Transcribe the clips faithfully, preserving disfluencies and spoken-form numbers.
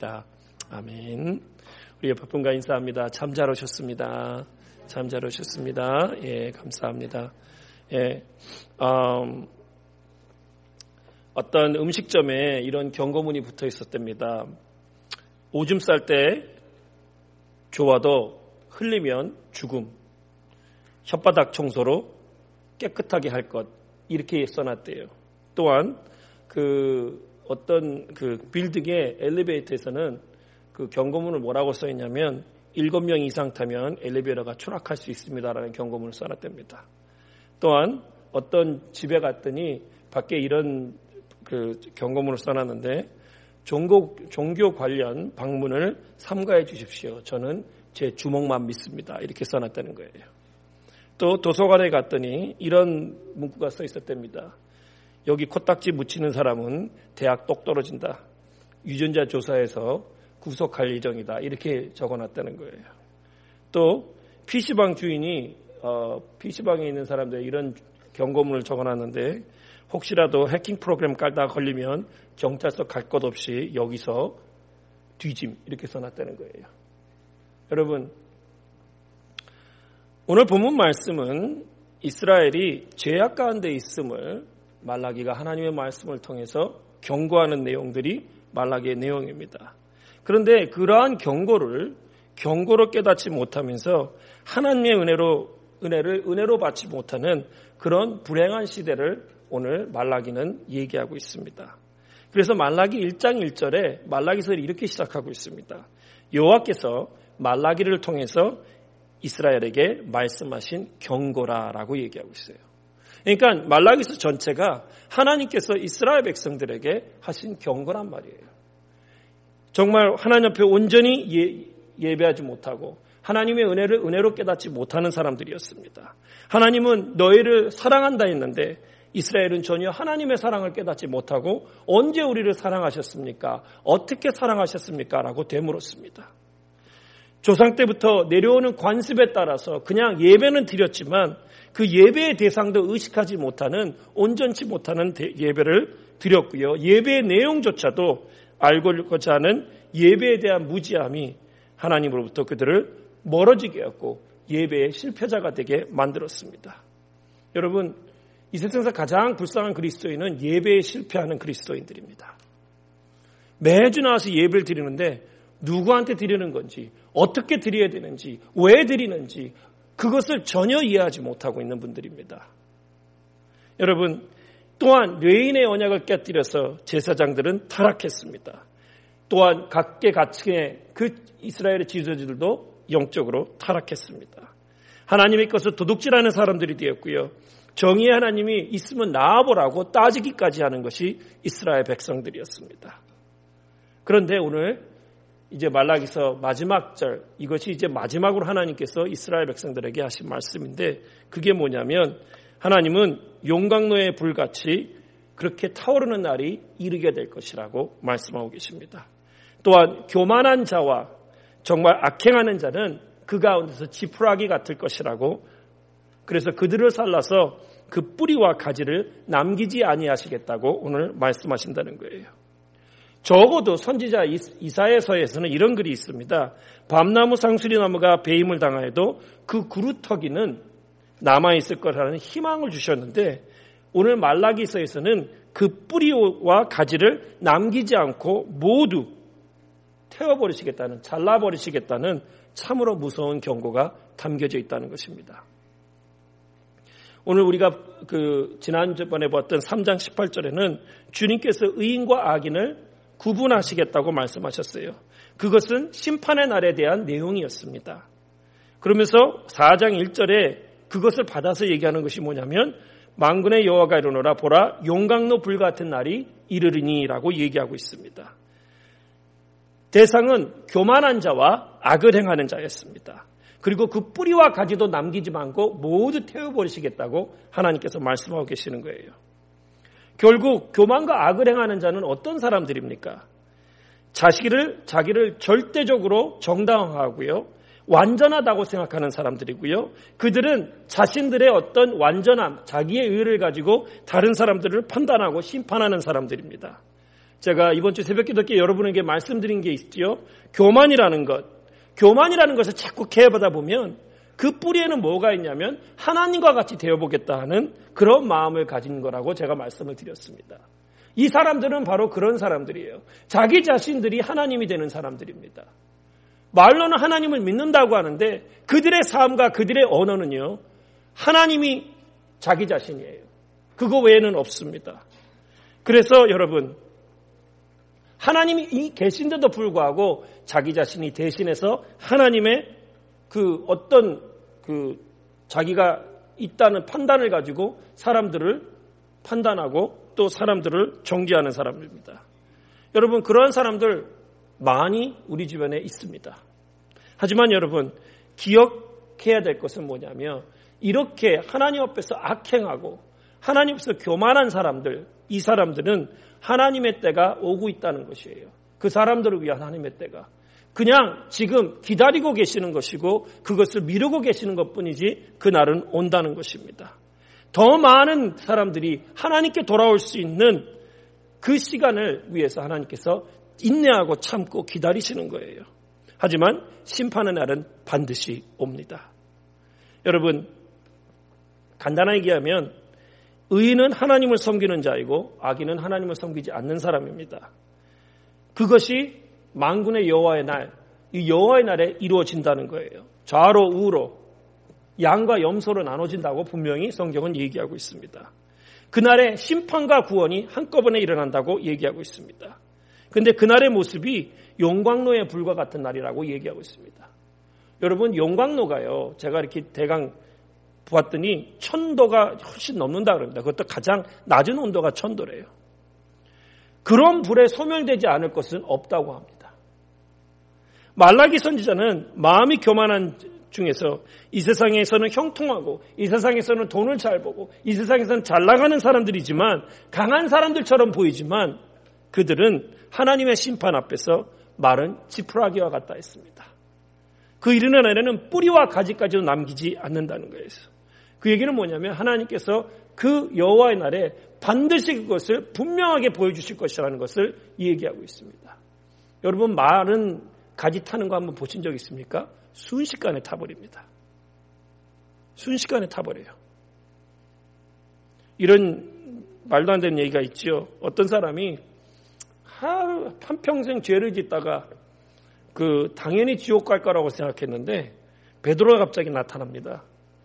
아멘. 우리 옆에 분과 인사합니다. 참 잘 오셨습니다. 참 잘 오셨습니다. 예, 감사합니다. 예, 음, 어떤 음식점에 이런 경고문이 붙어 있었답니다. 오줌 쌀 때 좋아도 흘리면 죽음, 혓바닥 청소로 깨끗하게 할 것, 이렇게 써놨대요. 또한 그 어떤 그 빌딩의 엘리베이터에서는 그 경고문을 뭐라고 써있냐면 일곱 명 이상 타면 엘리베이터가 추락할 수 있습니다라는 경고문을 써놨답니다. 또한 어떤 집에 갔더니 밖에 이런 그 경고문을 써놨는데 종교, 종교 관련 방문을 삼가해 주십시오. 저는 제 주먹만 믿습니다. 이렇게 써놨다는 거예요. 또 도서관에 갔더니 이런 문구가 써 있었답니다. 여기 코딱지 묻히는 사람은 대학 똑 떨어진다. 유전자 조사에서 구속할 예정이다. 이렇게 적어놨다는 거예요. 또 피시방 주인이 어, 피시방에 있는 사람들 이런 경고문을 적어놨는데 혹시라도 해킹 프로그램 깔다가 걸리면 경찰서 갈 것 없이 여기서 뒤짐 이렇게 써놨다는 거예요. 여러분, 오늘 본문 말씀은 이스라엘이 죄악 가운데 있음을 말라기가 하나님의 말씀을 통해서 경고하는 내용들이 말라기의 내용입니다. 그런데 그러한 경고를 경고로 깨닫지 못하면서 하나님의 은혜로 은혜를 은혜로 받지 못하는 그런 불행한 시대를 오늘 말라기는 얘기하고 있습니다. 그래서 말라기 일 장 일 절에 말라기서를 이렇게 시작하고 있습니다. 여호와께서 말라기를 통해서 이스라엘에게 말씀하신 경고라라고 얘기하고 있어요. 그러니까 말라기서 전체가 하나님께서 이스라엘 백성들에게 하신 경고란 말이에요. 정말 하나님 앞에 온전히 예, 예배하지 못하고 하나님의 은혜를 은혜로 깨닫지 못하는 사람들이었습니다. 하나님은 너희를 사랑한다 했는데 이스라엘은 전혀 하나님의 사랑을 깨닫지 못하고 언제 우리를 사랑하셨습니까? 어떻게 사랑하셨습니까? 라고 되물었습니다. 조상 때부터 내려오는 관습에 따라서 그냥 예배는 드렸지만 그 예배의 대상도 의식하지 못하는 온전치 못하는 예배를 드렸고요. 예배의 내용조차도 알고자 하는 예배에 대한 무지함이 하나님으로부터 그들을 멀어지게 했고 예배의 실패자가 되게 만들었습니다. 여러분, 이 세상에서 가장 불쌍한 그리스도인은 예배에 실패하는 그리스도인들입니다. 매주 나와서 예배를 드리는데 누구한테 드리는 건지, 어떻게 드려야 되는지, 왜 드리는지 그것을 전혀 이해하지 못하고 있는 분들입니다. 여러분, 또한 레인의 언약을 깨뜨려서 제사장들은 타락했습니다. 또한 각계 가층의 그 이스라엘의 지도자들도 영적으로 타락했습니다. 하나님의 것을 도둑질하는 사람들이 되었고요. 정의의 하나님이 있으면 나와보라고 따지기까지 하는 것이 이스라엘 백성들이었습니다. 그런데 오늘 이제 말라기서 마지막 절, 이것이 이제 마지막으로 하나님께서 이스라엘 백성들에게 하신 말씀인데 그게 뭐냐면 하나님은 용광로의 불같이 그렇게 타오르는 날이 이르게 될 것이라고 말씀하고 계십니다. 또한 교만한 자와 정말 악행하는 자는 그 가운데서 지푸라기 같을 것이라고, 그래서 그들을 살라서 그 뿌리와 가지를 남기지 아니하시겠다고 오늘 말씀하신다는 거예요. 적어도 선지자 이사야서에서는 이런 글이 있습니다. 밤나무 상수리나무가 배임을 당하여도 그 그루터기는 남아있을 거라는 희망을 주셨는데 오늘 말라기서에서는 그 뿌리와 가지를 남기지 않고 모두 태워버리시겠다는, 잘라버리시겠다는 참으로 무서운 경고가 담겨져 있다는 것입니다. 오늘 우리가 그 지난번에 봤던 삼 장 십팔 절에는 주님께서 의인과 악인을 구분하시겠다고 말씀하셨어요. 그것은 심판의 날에 대한 내용이었습니다. 그러면서 사 장 일 절에 그것을 받아서 얘기하는 것이 뭐냐면 만군의 여호와가 이르노라 보라 용광로 불같은 날이 이르리니라고 얘기하고 있습니다. 대상은 교만한 자와 악을 행하는 자였습니다. 그리고 그 뿌리와 가지도 남기지 않고 모두 태워버리시겠다고 하나님께서 말씀하고 계시는 거예요. 결국 교만과 악을 행하는 자는 어떤 사람들입니까? 자기를, 자기를 절대적으로 정당화하고요. 완전하다고 생각하는 사람들이고요. 그들은 자신들의 어떤 완전함, 자기의 의를 가지고 다른 사람들을 판단하고 심판하는 사람들입니다. 제가 이번 주 새벽 기도 때 여러분에게 말씀드린 게 있지요. 교만이라는 것. 교만이라는 것을 자꾸 개해보다 보면 그 뿌리에는 뭐가 있냐면 하나님과 같이 되어보겠다 하는 그런 마음을 가진 거라고 제가 말씀을 드렸습니다. 이 사람들은 바로 그런 사람들이에요. 자기 자신들이 하나님이 되는 사람들입니다. 말로는 하나님을 믿는다고 하는데 그들의 삶과 그들의 언어는요. 하나님이 자기 자신이에요. 그거 외에는 없습니다. 그래서 여러분 하나님이 계신데도 불구하고 자기 자신이 대신해서 하나님의 그 어떤 그 자기가 있다는 판단을 가지고 사람들을 판단하고 또 사람들을 정죄하는 사람입니다. 여러분 그러한 사람들 많이 우리 주변에 있습니다. 하지만 여러분 기억해야 될 것은 뭐냐면 이렇게 하나님 앞에서 악행하고 하나님 앞에서 교만한 사람들, 이 사람들은 하나님의 때가 오고 있다는 것이에요. 그 사람들을 위한 하나님의 때가. 그냥 지금 기다리고 계시는 것이고 그것을 미루고 계시는 것뿐이지 그날은 온다는 것입니다. 더 많은 사람들이 하나님께 돌아올 수 있는 그 시간을 위해서 하나님께서 인내하고 참고 기다리시는 거예요. 하지만 심판의 날은 반드시 옵니다. 여러분 간단하게 얘기하면 의인은 하나님을 섬기는 자이고 악인은 하나님을 섬기지 않는 사람입니다. 그것이 만군의 여호와의 날, 이 여호와의 날에 이루어진다는 거예요. 좌로 우로 양과 염소로 나눠진다고 분명히 성경은 얘기하고 있습니다. 그날에 심판과 구원이 한꺼번에 일어난다고 얘기하고 있습니다. 그런데 그날의 모습이 용광로의 불과 같은 날이라고 얘기하고 있습니다. 여러분 용광로가요. 제가 이렇게 대강 보았더니 천도가 훨씬 넘는다 그럽니다. 그것도 가장 낮은 온도가 천도래요. 그런 불에 소멸되지 않을 것은 없다고 합니다. 말라기 선지자는 마음이 교만한 중에서 이 세상에서는 형통하고 이 세상에서는 돈을 잘 보고 이 세상에서는 잘 나가는 사람들이지만 강한 사람들처럼 보이지만 그들은 하나님의 심판 앞에서 마른 지푸라기와 같다 했습니다. 그 이르는 날에는 뿌리와 가지까지도 남기지 않는다는 거예요. 그 얘기는 뭐냐면 하나님께서 그 여호와의 날에 반드시 그것을 분명하게 보여주실 것이라는 것을 얘기하고 있습니다. 여러분 말은 가지 타는 거 한번 보신 적 있습니까? 순식간에 타버립니다. 순식간에 타버려요. 이런 말도 안 되는 얘기가 있죠. 어떤 사람이 한평생 죄를 짓다가 그 당연히 지옥 갈 거라고 생각했는데 베드로가 갑자기 나타납니다.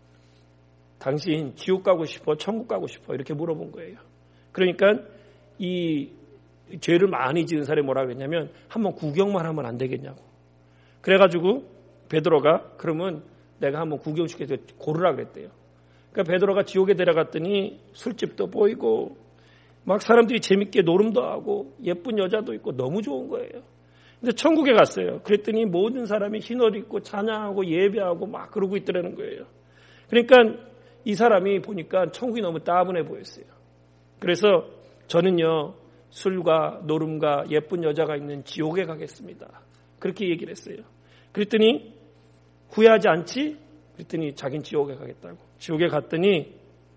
당신 지옥 가고 싶어? 천국 가고 싶어? 이렇게 물어본 거예요. 그러니까 이 죄를 많이 지은 사람이 뭐라고 했냐면 한번 구경만 하면 안 되겠냐고. 그래가지고 베드로가 그러면 내가 한번 구경시켜서 고르라 그랬대요. 그러니까 베드로가 지옥에 데려갔더니 술집도 보이고 막 사람들이 재밌게 노름도 하고 예쁜 여자도 있고 너무 좋은 거예요. 근데 천국에 갔어요. 그랬더니 모든 사람이 흰 옷 입고 찬양하고 예배하고 막 그러고 있더라는 거예요. 그러니까 이 사람이 보니까 천국이 너무 따분해 보였어요. 그래서 저는요 술과 노름과 예쁜 여자가 있는 지옥에 가겠습니다. 그렇게 얘기를 했어요. 그랬더니 후회하지 않지? 그랬더니 자긴 지옥에 가겠다고. 지옥에 갔더니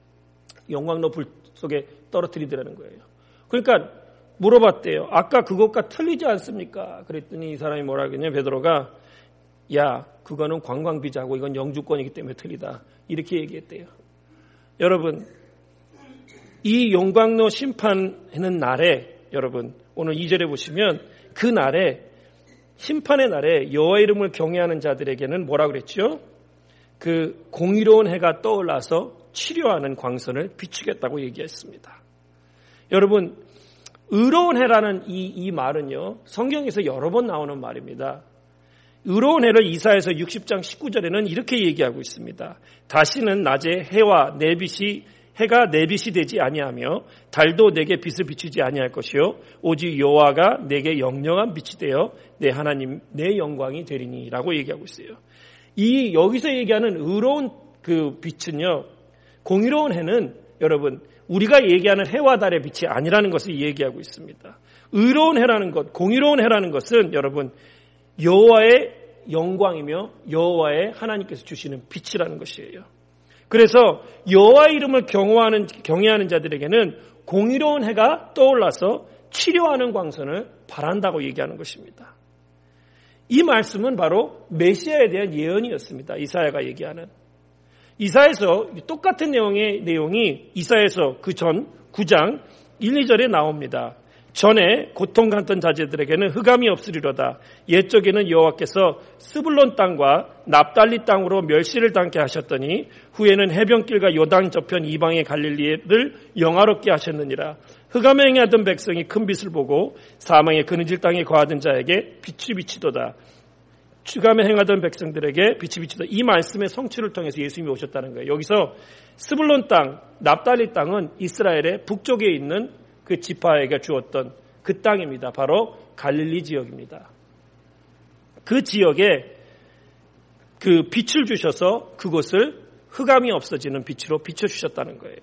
영광로 불 속에 떨어뜨리더라는 거예요. 그러니까 물어봤대요. 아까 그것과 틀리지 않습니까? 그랬더니 이 사람이 뭐라 그랬냐 베드로가 야 그거는 관광비자고 이건 영주권이기 때문에 틀리다. 이렇게 얘기했대요. 여러분 이 용광로 심판하는 날에 여러분 오늘 이 절에 보시면 그 날에 심판의 날에 여호와 이름을 경외하는 자들에게는 뭐라 그랬죠? 그 공의로운 해가 떠올라서 치료하는 광선을 비추겠다고 얘기했습니다. 여러분 의로운 해라는 이, 이 말은요 성경에서 여러 번 나오는 말입니다. 의로운 해를 이사야서 육십 장 십구 절에는 이렇게 얘기하고 있습니다. 다시는 낮에 해와 내 빛이 해가 내 빛이 되지 아니하며 달도 내게 빛을 비추지 아니할 것이요 오직 여호와가 내게 영영한 빛이 되어 내 하나님 내 영광이 되리니라고 얘기하고 있어요. 이 여기서 얘기하는 의로운 그 빛은요 공의로운 해는 여러분 우리가 얘기하는 해와 달의 빛이 아니라는 것을 얘기하고 있습니다. 의로운 해라는 것, 공의로운 해라는 것은 여러분 여호와의 영광이며 여호와의 하나님께서 주시는 빛이라는 것이에요. 그래서 여호와 이름을 경외하는 경외하는 자들에게는 공의로운 해가 떠올라서 치료하는 광선을 바란다고 얘기하는 것입니다. 이 말씀은 바로 메시아에 대한 예언이었습니다. 이사야가 얘기하는. 이사야에서 똑같은 내용의 내용이 이사야에서 그 전 구 장 일, 이 절에 나옵니다. 전에 고통 갖던 자제들에게는 흑암이 없으리로다. 옛적에는 여호와께서 스불론 땅과 납달리 땅으로 멸시를 당케 하셨더니 후에는 해변길과 요단 저편 이방의 갈릴리를 영화롭게 하셨느니라. 흑암에 행하던 백성이 큰 빛을 보고 사망의 그늘질 땅에 거하던 자에게 빛이 비치도다. 흑암에 행하던 백성들에게 빛이 비치도다. 이 말씀의 성취를 통해서 예수님이 오셨다는 거예요. 여기서 스불론 땅, 납달리 땅은 이스라엘의 북쪽에 있는 그 지파에게 주었던 그 땅입니다. 바로 갈릴리 지역입니다. 그 지역에 그 빛을 주셔서 그곳을 흑암이 없어지는 빛으로 비춰주셨다는 거예요.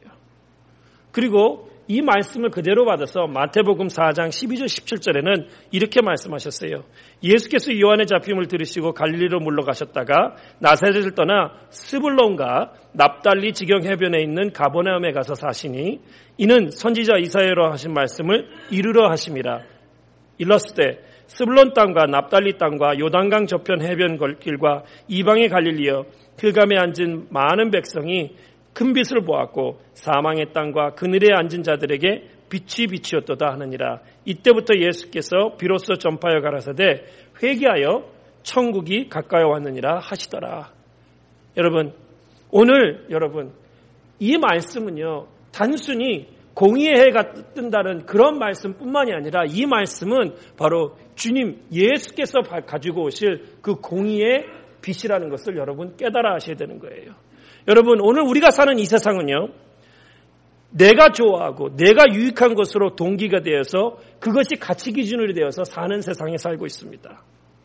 그리고 이 말씀을 그대로 받아서 마태복음 사 장 십이 절 십칠 절에는 이렇게 말씀하셨어요. 예수께서 요한의 잡힘을 들으시고 갈릴리로 물러가셨다가 나사렛을 떠나 스불론과 납달리 지경 해변에 있는 가버나움에 가서 사시니 이는 선지자 이사야로 하신 말씀을 이루려 하심이라. 일렀을 스불론 땅과 납달리 땅과 요단강 저편 해변 길과 이방의 갈릴리여 흑암에 앉은 많은 백성이 큰 빛을 보았고 사망의 땅과 그늘에 앉은 자들에게 빛이 비치었도다 하느니라. 이때부터 예수께서 비로소 전파하여 가라사대 회개하여 천국이 가까이 왔느니라 하시더라. 여러분, 오늘 여러분 이 말씀은요 단순히 공의의 해가 뜬다는 그런 말씀뿐만이 아니라 이 말씀은 바로 주님 예수께서 가지고 오실 그 공의의 빛이라는 것을 여러분 깨달아 하셔야 되는 거예요. 여러분, 오늘 우리가 사는 이 세상은요, 내가 좋아하고 내가 유익한 것으로 동기가 되어서 그것이 가치 기준으로 되어서 사는 세상에 살고 있습니다.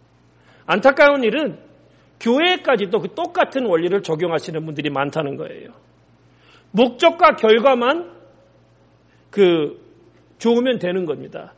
안타까운 일은 교회까지도 그 똑같은 원리를 적용하시는 분들이 많다는 거예요. 목적과 결과만 그 좋으면 되는 겁니다.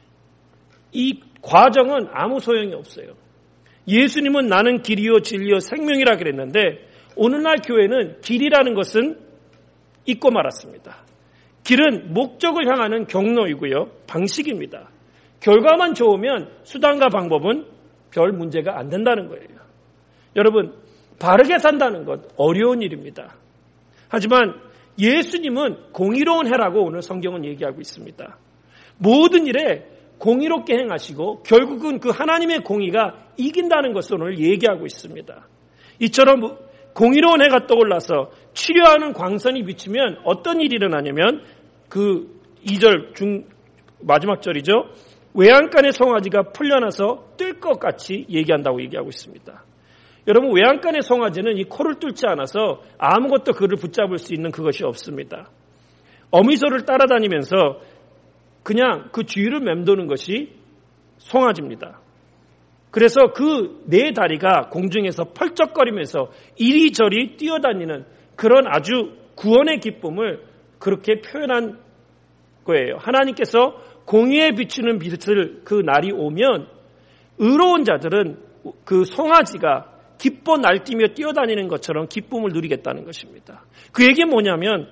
이 과정은 아무 소용이 없어요. 예수님은 나는 길이요 진리요 생명이라 그랬는데 오늘날 교회는 길이라는 것은 잊고 말았습니다. 길은 목적을 향하는 경로이고요. 방식입니다. 결과만 좋으면 수단과 방법은 별 문제가 안 된다는 거예요. 여러분, 바르게 산다는 것 어려운 일입니다. 하지만 예수님은 공의로운 해라고 오늘 성경은 얘기하고 있습니다. 모든 일에 공의롭게 행하시고 결국은 그 하나님의 공의가 이긴다는 것을 오늘 얘기하고 있습니다. 이처럼 공의로운 해가 떠올라서 치료하는 광선이 비치면 어떤 일이 일어나냐면 그 이 절 중 마지막 절이죠. 외양간의 송아지가 풀려나서 뜰 것 같이 얘기한다고 얘기하고 있습니다. 여러분, 외양간의 송아지는 이 코를 뚫지 않아서 아무것도 그를 붙잡을 수 있는 그것이 없습니다. 어미소를 따라다니면서 그냥 그 주위를 맴도는 것이 송아지입니다. 그래서 그 네 다리가 공중에서 펄쩍거리면서 이리저리 뛰어다니는 그런 아주 구원의 기쁨을 그렇게 표현한 거예요. 하나님께서 공의에 비추는 빛을 그 날이 오면 의로운 자들은 그 송아지가 기뻐 날뛰며 뛰어다니는 것처럼 기쁨을 누리겠다는 것입니다. 그 얘기는 뭐냐면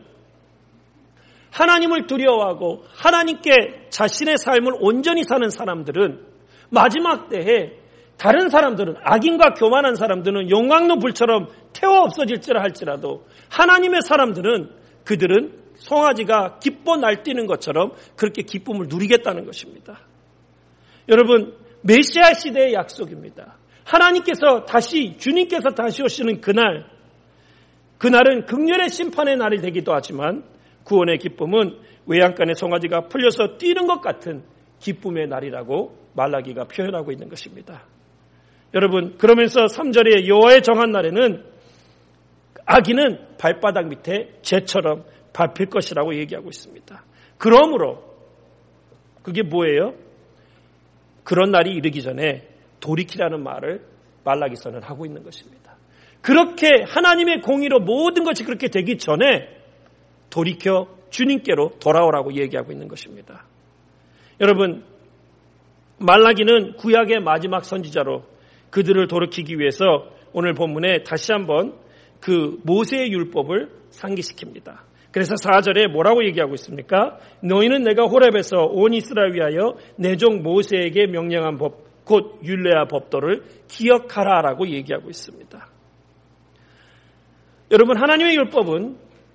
하나님을 두려워하고 하나님께 자신의 삶을 온전히 사는 사람들은 마지막 때에 다른 사람들은 악인과 교만한 사람들은 용광로 불처럼 태워 없어질지라 할지라도 하나님의 사람들은 그들은 송아지가 기뻐 날뛰는 것처럼 그렇게 기쁨을 누리겠다는 것입니다. 여러분, 메시아 시대의 약속입니다. 하나님께서 다시 주님께서 다시 오시는 그날, 그날은 극렬의 심판의 날이 되기도 하지만 구원의 기쁨은 외양간의 송아지가 풀려서 뛰는 것 같은 기쁨의 날이라고 말라기가 표현하고 있는 것입니다. 여러분, 그러면서 삼 절에 여호와의 정한 날에는 악인은 발바닥 밑에 재처럼 밟힐 것이라고 얘기하고 있습니다. 그러므로 그게 뭐예요? 그런 날이 이르기 전에 돌이키라는 말을 말라기서는 하고 있는 것입니다. 그렇게 하나님의 공의로 모든 것이 그렇게 되기 전에 돌이켜 주님께로 돌아오라고 얘기하고 있는 것입니다. 여러분, 말라기는 구약의 마지막 선지자로 그들을 돌이키기 위해서 오늘 본문에 다시 한번 그 모세의 율법을 상기시킵니다. 그래서 사 절에 뭐라고 얘기하고 있습니까? 너희는 내가 호렙에서 온 이스라엘 위하여 내 종 모세에게 명령한 법, 곧 율례와 법도를 기억하라라고 얘기하고 있습니다. 여러분, 하나님의 율법은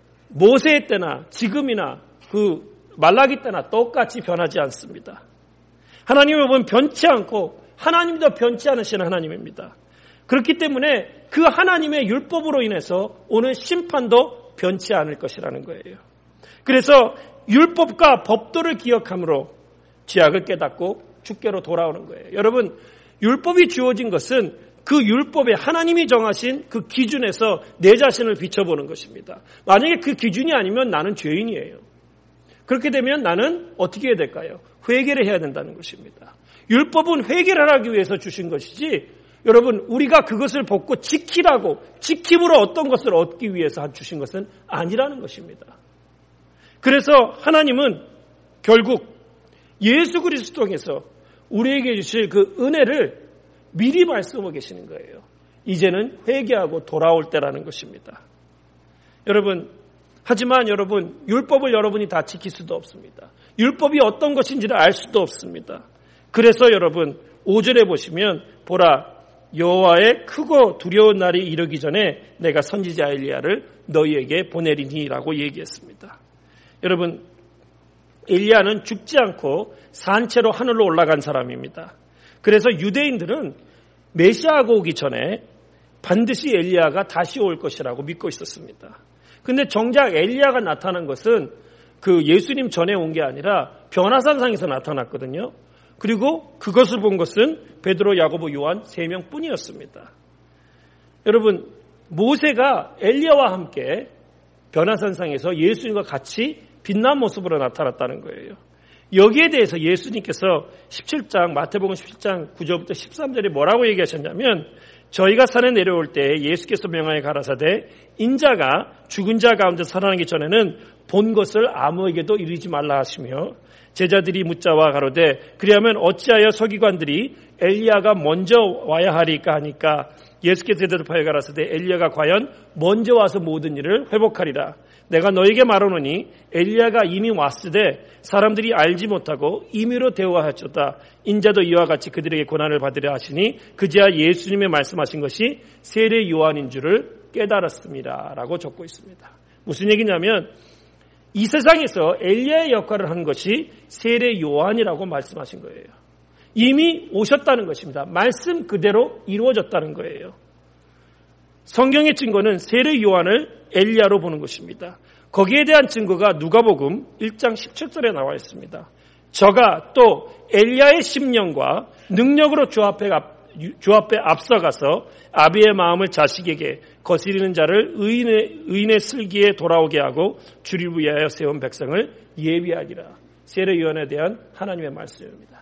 모세의 때나 지금이나 그 말라기 때나 똑같이 변하지 않습니다. 하나님의 율법은 변치 않고 하나님도 변치 않으시는 하나님입니다. 그렇기 때문에 그 하나님의 율법으로 인해서 오는 심판도 변치 않을 것이라는 거예요. 그래서 율법과 법도를 기억함으로 죄악을 깨닫고 주께로 돌아오는 거예요. 여러분, 율법이 주어진 것은 그 율법에 하나님이 정하신 그 기준에서 내 자신을 비춰보는 것입니다. 만약에 그 기준이 아니면 나는 죄인이에요. 그렇게 되면 나는 어떻게 해야 될까요? 회개를 해야 된다는 것입니다. 율법은 회개를 하기 위해서 주신 것이지, 여러분, 우리가 그것을 벗고 지키라고, 지킴으로 어떤 것을 얻기 위해서 주신 것은 아니라는 것입니다. 그래서 하나님은 결국 예수 그리스도 통해서 우리에게 주실 그 은혜를 미리 말씀하고 계시는 거예요. 이제는 회개하고 돌아올 때라는 것입니다. 여러분, 하지만 여러분, 율법을 여러분이 다 지킬 수도 없습니다. 율법이 어떤 것인지를 알 수도 없습니다. 그래서 여러분, 오 절에 보시면 보라, 여호와의 크고 두려운 날이 이르기 전에 내가 선지자 엘리야를 너희에게 보내리니라고 얘기했습니다. 여러분, 엘리야는 죽지 않고 산채로 하늘로 올라간 사람입니다. 그래서 유대인들은 메시아가 오기 전에 반드시 엘리야가 다시 올 것이라고 믿고 있었습니다. 근데 정작 엘리야가 나타난 것은 그 예수님 전에 온 게 아니라 변화산상에서 나타났거든요. 그리고 그것을 본 것은 베드로, 야고보, 요한 세 명뿐이었습니다. 여러분, 모세가 엘리야와 함께 변화산상에서 예수님과 같이 빛난 모습으로 나타났다는 거예요. 여기에 대해서 예수님께서 십칠 장, 마태복음 십칠 장 구 절부터 십삼 절에 뭐라고 얘기하셨냐면, 저희가 산에 내려올 때 예수께서 명하여 가라사대 인자가 죽은 자 가운데 살아나기 전에는 본 것을 아무에게도 이르지 말라 하시며, 제자들이 묻자와 가로되 그리하면 어찌하여 서기관들이 엘리야가 먼저 와야 하리까 하니까 예수께서 대답하여 가라사대 엘리야가 과연 먼저 와서 모든 일을 회복하리라. 내가 너에게 말하노니 엘리야가 이미 왔으되 사람들이 알지 못하고 임의로 대우하였도다. 인자도 이와 같이 그들에게 고난을 받으려 하시니 그제야 예수님의 말씀하신 것이 세례 요한인 줄을 깨달았습니다. 라고 적고 있습니다. 무슨 얘기냐면 이 세상에서 엘리야의 역할을 한 것이 세례 요한이라고 말씀하신 거예요. 이미 오셨다는 것입니다. 말씀 그대로 이루어졌다는 거예요. 성경의 증거는 세례 요한을 엘리야로 보는 것입니다. 거기에 대한 증거가 누가복음 일 장 십칠 절에 나와 있습니다. 저가 또 엘리야의 심령과 능력으로 주 앞에, 주 앞에 앞서가서 아비의 마음을 자식에게 거스리는 자를 의인의, 의인의 슬기에 돌아오게 하고 주를 위하여 세운 백성을 예비하리라. 세례 요한에 대한 하나님의 말씀입니다.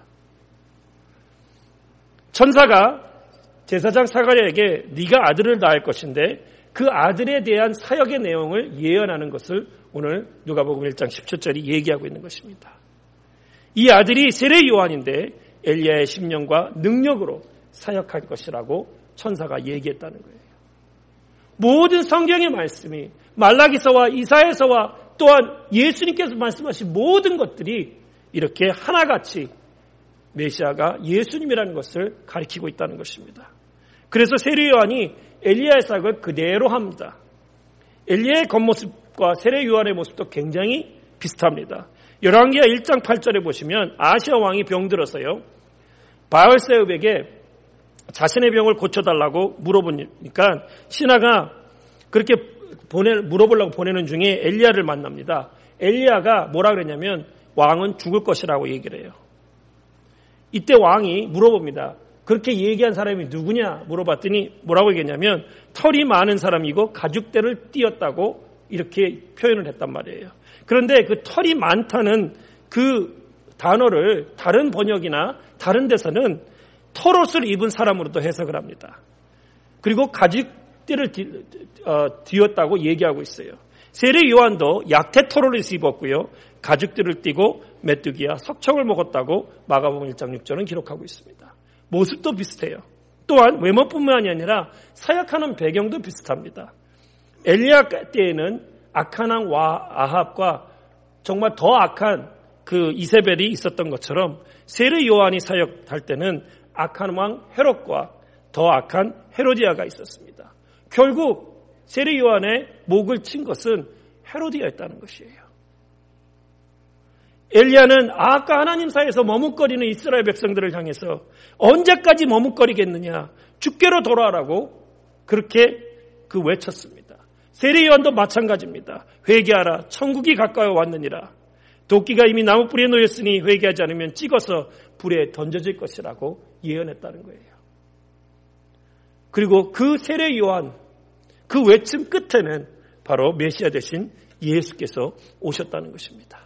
천사가 제사장 사가랴에게 네가 아들을 낳을 것인데 그 아들에 대한 사역의 내용을 예언하는 것을 오늘 누가복음 일 장 십칠 절이 얘기하고 있는 것입니다. 이 아들이 세례 요한인데 엘리야의 심령과 능력으로 사역할 것이라고 천사가 얘기했다는 거예요. 모든 성경의 말씀이 말라기서와 이사야서와 또한 예수님께서 말씀하신 모든 것들이 이렇게 하나같이 메시아가 예수님이라는 것을 가리키고 있다는 것입니다. 그래서 세례 요한이 엘리야의 사역을 그대로 합니다. 엘리야의 겉모습과 세례 요한의 모습도 굉장히 비슷합니다. 열왕기하 일 장 팔 절에 보시면 아시아 왕이 병들어서요, 바알세웁에게 자신의 병을 고쳐달라고 물어보니까 신하가 그렇게 보내, 물어보려고 보내는 중에 엘리야를 만납니다. 엘리야가 뭐라 그랬냐면 왕은 죽을 것이라고 얘기를 해요. 이때 왕이 물어봅니다. 그렇게 얘기한 사람이 누구냐 물어봤더니 뭐라고 얘기했냐면 털이 많은 사람이고 가죽대를 띄었다고 이렇게 표현을 했단 말이에요. 그런데 그 털이 많다는 그 단어를 다른 번역이나 다른 데서는 털옷을 입은 사람으로도 해석을 합니다. 그리고 가죽대를 띄었다고 얘기하고 있어요. 세례 요한도 약태 털옷을 입었고요, 가죽들을 띠고 메뚜기와 석청을 먹었다고 마가복음 일 장 육 절은 기록하고 있습니다. 모습도 비슷해요. 또한 외모뿐만이 아니라 사역하는 배경도 비슷합니다. 엘리야 때에는 악한 왕 아합과 정말 더 악한 그 이세벨이 있었던 것처럼 세례 요한이 사역할 때는 악한 왕 헤롯과 더 악한 헤로디아가 있었습니다. 결국 세례 요한의 목을 친 것은 헤로디아였다는 것이에요. 엘리야는 아합과 하나님 사이에서 머뭇거리는 이스라엘 백성들을 향해서 언제까지 머뭇거리겠느냐, 주께로 돌아오라고 그렇게 그 외쳤습니다. 세례 요한도 마찬가지입니다. 회개하라, 천국이 가까워 왔느니라. 도끼가 이미 나무 뿌리에 놓였으니 회개하지 않으면 찍어서 불에 던져질 것이라고 예언했다는 거예요. 그리고 그 세례 요한, 그 외침 끝에는 바로 메시아 되신 예수께서 오셨다는 것입니다.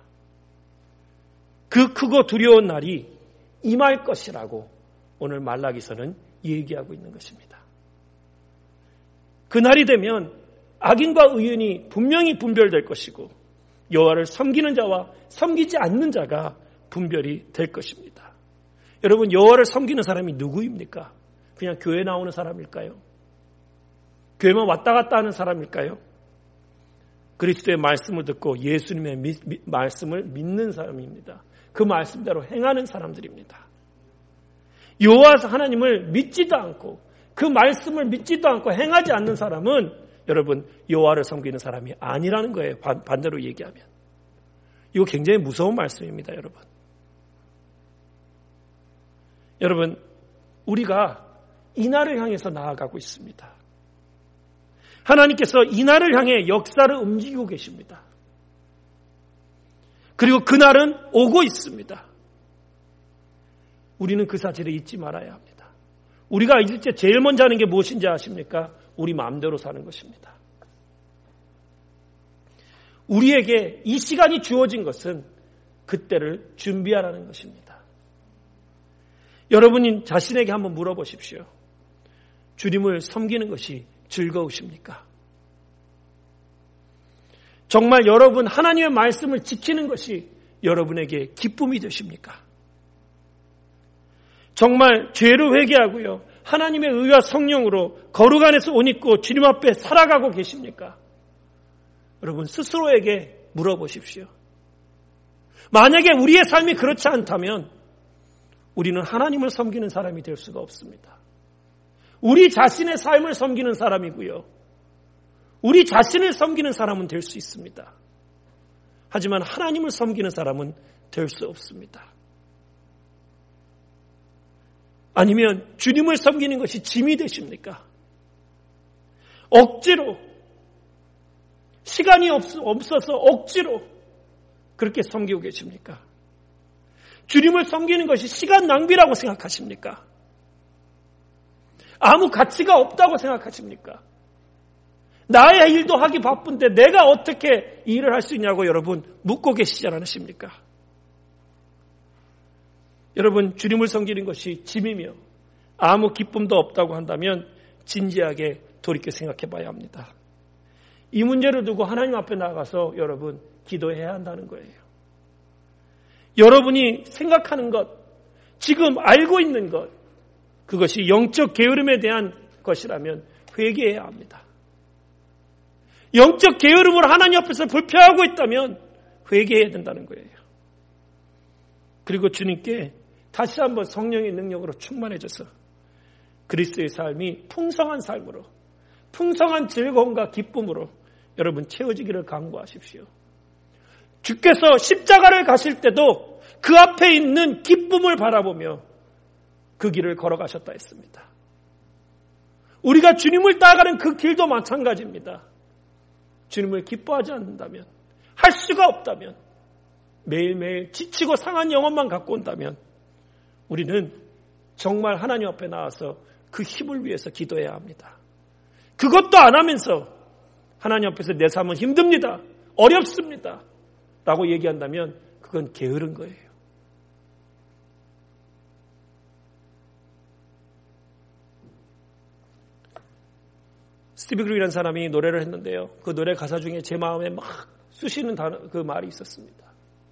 그 크고 두려운 날이 임할 것이라고 오늘 말라기서는 얘기하고 있는 것입니다. 그 날이 되면 악인과 의인이 분명히 분별될 것이고 여호와를 섬기는 자와 섬기지 않는 자가 분별이 될 것입니다. 여러분, 여호와를 섬기는 사람이 누구입니까? 그냥 교회 나오는 사람일까요? 교회만 왔다 갔다 하는 사람일까요? 그리스도의 말씀을 듣고 예수님의 미, 미, 말씀을 믿는 사람입니다. 그 말씀대로 행하는 사람들입니다. 여호와 하나님을 믿지도 않고 그 말씀을 믿지도 않고 행하지 않는 사람은 여러분 여호와를 섬기는 사람이 아니라는 거예요. 반, 반대로 얘기하면. 이거 굉장히 무서운 말씀입니다. 여러분. 여러분, 우리가 이 날을 향해서 나아가고 있습니다. 하나님께서 이 날을 향해 역사를 움직이고 계십니다. 그리고 그날은 오고 있습니다. 우리는 그 사실을 잊지 말아야 합니다. 우리가 잊을 때 제일 먼저 하는 게 무엇인지 아십니까? 우리 마음대로 사는 것입니다. 우리에게 이 시간이 주어진 것은 그때를 준비하라는 것입니다. 여러분이 자신에게 한번 물어보십시오. 주님을 섬기는 것이 즐거우십니까? 정말 여러분 하나님의 말씀을 지키는 것이 여러분에게 기쁨이 되십니까? 정말 죄를 회개하고요, 하나님의 의와 성령으로 거룩 안에서 옷 입고 주님 앞에 살아가고 계십니까? 여러분 스스로에게 물어보십시오. 만약에 우리의 삶이 그렇지 않다면 우리는 하나님을 섬기는 사람이 될 수가 없습니다. 우리 자신의 삶을 섬기는 사람이고요, 우리 자신을 섬기는 사람은 될 수 있습니다. 하지만 하나님을 섬기는 사람은 될 수 없습니다. 아니면 주님을 섬기는 것이 짐이 되십니까? 억지로, 시간이 없어서 억지로 그렇게 섬기고 계십니까? 주님을 섬기는 것이 시간 낭비라고 생각하십니까? 아무 가치가 없다고 생각하십니까? 나의 일도 하기 바쁜데 내가 어떻게 일을 할 수 있냐고 여러분 묻고 계시지 않으십니까? 여러분, 주님을 섬기는 것이 짐이며 아무 기쁨도 없다고 한다면 진지하게 돌이켜 생각해 봐야 합니다. 이 문제를 두고 하나님 앞에 나가서 여러분 기도해야 한다는 거예요. 여러분이 생각하는 것, 지금 알고 있는 것, 그것이 영적 게으름에 대한 것이라면 회개해야 합니다. 영적 게으름으로 하나님 앞에서 불평하고 있다면 회개해야 된다는 거예요. 그리고 주님께 다시 한번 성령의 능력으로 충만해져서 그리스도의 삶이 풍성한 삶으로, 풍성한 즐거움과 기쁨으로 여러분 채워지기를 간구하십시오. 주께서 십자가를 가실 때도 그 앞에 있는 기쁨을 바라보며 그 길을 걸어가셨다 했습니다. 우리가 주님을 따라가는 그 길도 마찬가지입니다. 주님을 기뻐하지 않는다면, 할 수가 없다면, 매일매일 지치고 상한 영혼만 갖고 온다면 우리는 정말 하나님 앞에 나와서 그 힘을 위해서 기도해야 합니다. 그것도 안 하면서 하나님 앞에서 내 삶은 힘듭니다, 어렵습니다 라고 얘기한다면 그건 게으른 거예요. 스티브 그룹이라는 사람이 노래를 했는데요, 그 노래 가사 중에 제 마음에 막 쑤시는 단어, 그 말이 있었습니다.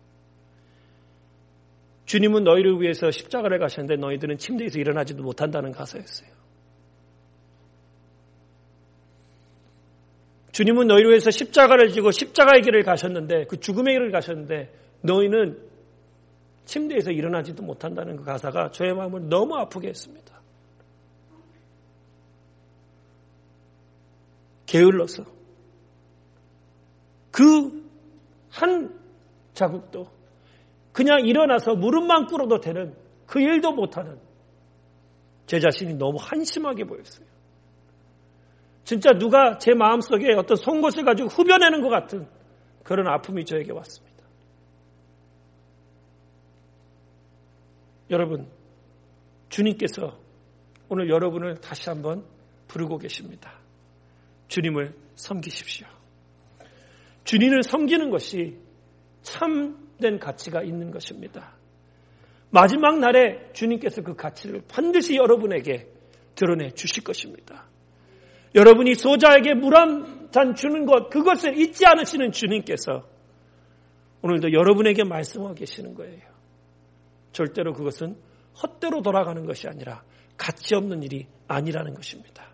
주님은 너희를 위해서 십자가를 가셨는데 너희들은 침대에서 일어나지도 못한다는 가사였어요. 주님은 너희를 위해서 십자가를 지고 십자가의 길을 가셨는데, 그 죽음의 길을 가셨는데 너희는 침대에서 일어나지도 못한다는 그 가사가 저의 마음을 너무 아프게 했습니다. 게을러서 그 한 자국도 그냥 일어나서 무릎만 꿇어도 되는 그 일도 못하는 제 자신이 너무 한심하게 보였어요. 진짜 누가 제 마음속에 어떤 송곳을 가지고 후벼내는 것 같은 그런 아픔이 저에게 왔습니다. 여러분, 주님께서 오늘 여러분을 다시 한번 부르고 계십니다. 주님을 섬기십시오. 주님을 섬기는 것이 참된 가치가 있는 것입니다. 마지막 날에 주님께서 그 가치를 반드시 여러분에게 드러내 주실 것입니다. 여러분이 소자에게 물 한 잔 주는 것, 그것을 잊지 않으시는 주님께서 오늘도 여러분에게 말씀하고 계시는 거예요. 절대로 그것은 헛되로 돌아가는 것이 아니라 가치 없는 일이 아니라는 것입니다.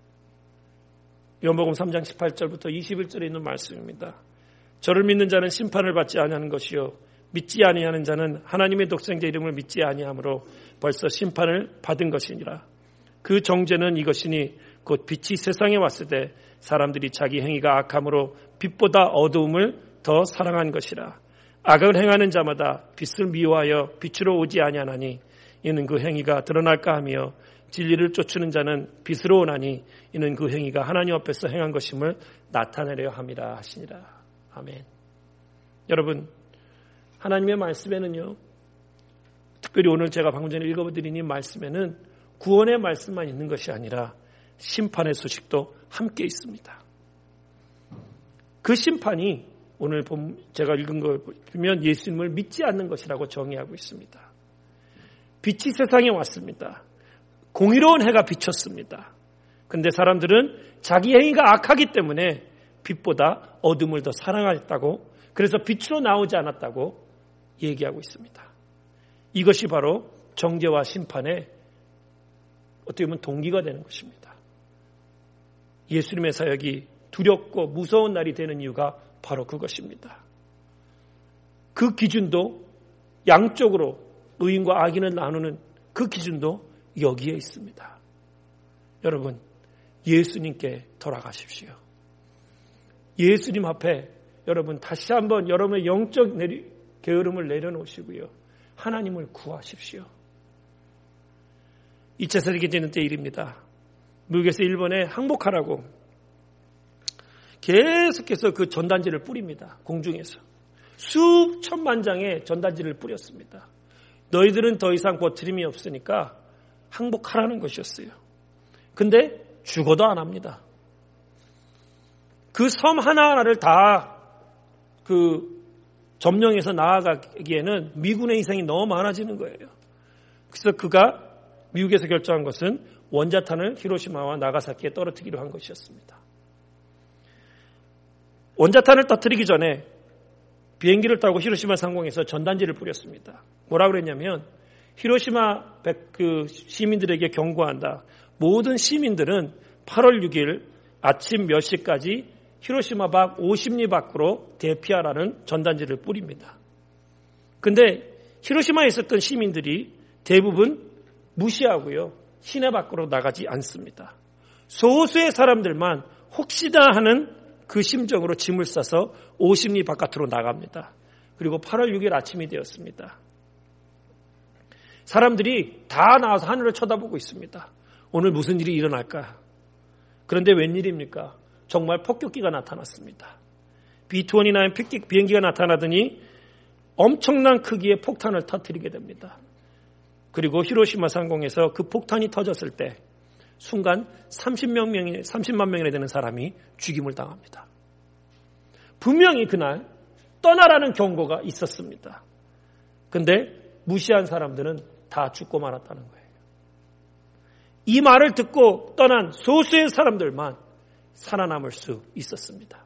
요한복음 삼 장 십팔 절부터 이십일 절에 있는 말씀입니다. 저를 믿는 자는 심판을 받지 아니하는 것이요 믿지 아니하는 자는 하나님의 독생자 이름을 믿지 아니하므로 벌써 심판을 받은 것이니라. 그 정죄는 이것이니 곧 빛이 세상에 왔을 때 사람들이 자기 행위가 악함으로 빛보다 어두움을 더 사랑한 것이라. 악을 행하는 자마다 빛을 미워하여 빛으로 오지 아니하나니 이는 그 행위가 드러날까 하며 진리를 쫓는 자는 빛으로 오나니 이는 그 행위가 하나님 앞에서 행한 것임을 나타내려 함이라 하시니라. 아멘. 여러분, 하나님의 말씀에는요, 특별히 오늘 제가 방금 전에 읽어드린 이 말씀에는 구원의 말씀만 있는 것이 아니라 심판의 소식도 함께 있습니다. 그 심판이 오늘 제가 읽은 걸 보면 예수님을 믿지 않는 것이라고 정의하고 있습니다. 빛이 세상에 왔습니다. 공의로운 해가 비쳤습니다. 그런데 사람들은 자기 행위가 악하기 때문에 빛보다 어둠을 더 사랑했다고, 그래서 빛으로 나오지 않았다고 얘기하고 있습니다. 이것이 바로 정죄와 심판의 어떻게 보면 동기가 되는 것입니다. 예수님의 사역이 두렵고 무서운 날이 되는 이유가 바로 그것입니다. 그 기준도 양쪽으로 의인과 악인을 나누는 그 기준도 여기에 있습니다. 여러분, 예수님께 돌아가십시오. 예수님 앞에 여러분 다시 한번 여러분의 영적 내리, 게으름을 내려놓으시고요. 하나님을 구하십시오. 이 차 세계 되는 때 일입니다. 미국에서 일본에 항복하라고 계속해서 그 전단지를 뿌립니다. 공중에서. 수천만 장의 전단지를 뿌렸습니다. 너희들은 더 이상 버티림이 없으니까 항복하라는 것이었어요. 근데 죽어도 안 합니다. 그 섬 하나하나를 다 그 점령해서 나아가기에는 미군의 희생이 너무 많아지는 거예요. 그래서 그가 미국에서 결정한 것은 원자탄을 히로시마와 나가사키에 떨어뜨리기로 한 것이었습니다. 원자탄을 터뜨리기 전에 비행기를 타고 히로시마 상공에서 전단지를 뿌렸습니다. 뭐라고 그랬냐면 히로시마 그 시민들에게 경고한다. 모든 시민들은 팔월 육일 아침 몇 시까지 히로시마 밖 오십 리 밖으로 대피하라는 전단지를 뿌립니다. 그런데 히로시마에 있었던 시민들이 대부분 무시하고요. 시내 밖으로 나가지 않습니다. 소수의 사람들만 혹시나 하는 그 심정으로 짐을 싸서 오십 리 바깥으로 나갑니다. 그리고 팔월 육일 아침이 되었습니다. 사람들이 다 나와서 하늘을 쳐다보고 있습니다. 오늘 무슨 일이 일어날까? 그런데 웬일입니까? 정말 폭격기가 나타났습니다. 비 이십구 비행기가 나타나더니 엄청난 크기의 폭탄을 터뜨리게 됩니다. 그리고 히로시마 상공에서 그 폭탄이 터졌을 때 순간 삼십만 명이, 삼십만 명이나 되는 사람이 죽임을 당합니다. 분명히 그날 떠나라는 경고가 있었습니다. 그런데 무시한 사람들은 다 죽고 말았다는 거예요. 이 말을 듣고 떠난 소수의 사람들만 살아남을 수 있었습니다.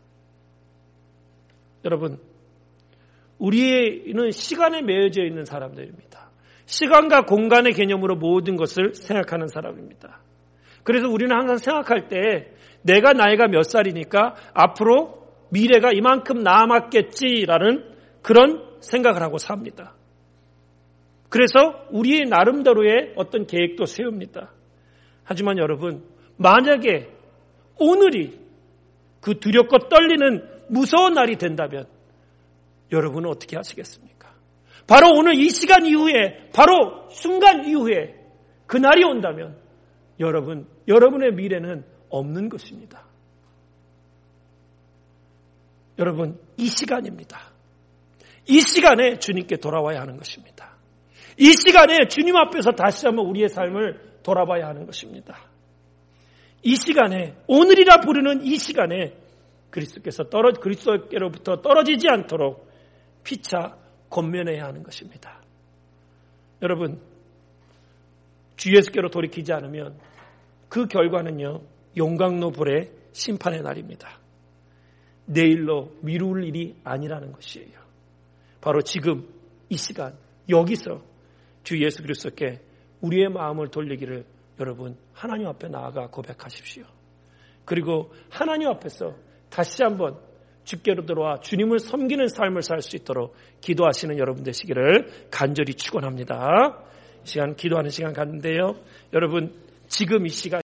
여러분, 우리는 시간에 매여져 있는 사람들입니다. 시간과 공간의 개념으로 모든 것을 생각하는 사람입니다. 그래서 우리는 항상 생각할 때 내가 나이가 몇 살이니까 앞으로 미래가 이만큼 남았겠지라는 그런 생각을 하고 삽니다. 그래서 우리의 나름대로의 어떤 계획도 세웁니다. 하지만 여러분, 만약에 오늘이 그 두렵고 떨리는 무서운 날이 된다면 여러분은 어떻게 하시겠습니까? 바로 오늘 이 시간 이후에, 바로 순간 이후에 그 날이 온다면 여러분, 여러분의 미래는 없는 것입니다. 여러분, 이 시간입니다. 이 시간에 주님께 돌아와야 하는 것입니다. 이 시간에 주님 앞에서 다시 한번 우리의 삶을 돌아봐야 하는 것입니다. 이 시간에, 오늘이라 부르는 이 시간에 그리스도께서 떨어, 그리스도께로부터 떨어지지 않도록 피차 권면해야 하는 것입니다. 여러분, 주 예수께로 돌이키지 않으면 그 결과는요, 용광로불의 심판의 날입니다. 내일로 미룰 일이 아니라는 것이에요. 바로 지금 이 시간 여기서 주 예수 그리스도께 우리의 마음을 돌리기를 여러분 하나님 앞에 나아가 고백하십시오. 그리고 하나님 앞에서 다시 한번 주께로 들어와 주님을 섬기는 삶을 살 수 있도록 기도하시는 여러분 되시기를 간절히 축원합니다. 이 시간 기도하는 시간 갖는데요. 여러분 지금 이 시간